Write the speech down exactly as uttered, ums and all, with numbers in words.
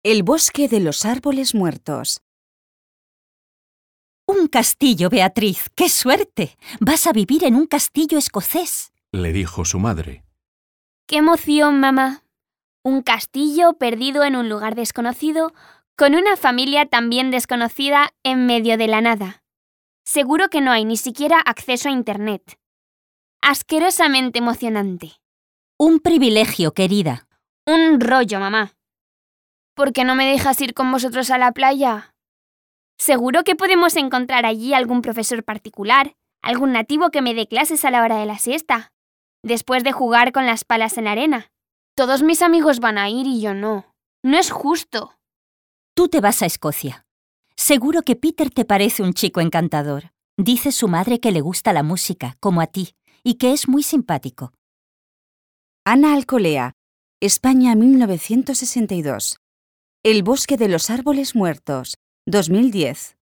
El bosque de los árboles muertos. ¡Un castillo, Beatriz! ¡Qué suerte! Vas a vivir en un castillo escocés, le dijo su madre. ¡Qué emoción, mamá! Un castillo perdido en un lugar desconocido, con una familia también desconocida en medio de la nada. Seguro que no hay ni siquiera acceso a Internet. Asquerosamente emocionante. Un privilegio, querida. Un rollo, mamá. ¿Por qué no me dejas ir con vosotros a la playa? Seguro que podemos encontrar allí algún profesor particular, algún nativo que me dé clases a la hora de la siesta, después de jugar con las palas en la arena. Todos mis amigos van a ir y yo no. No es justo. Tú te vas a Escocia. Seguro que Peter te parece un chico encantador. Dice su madre que le gusta la música, como a ti, y que es muy simpático. Ana Alcolea, España mil novecientos sesenta y dos. El bosque de los árboles muertos, dos mil diez.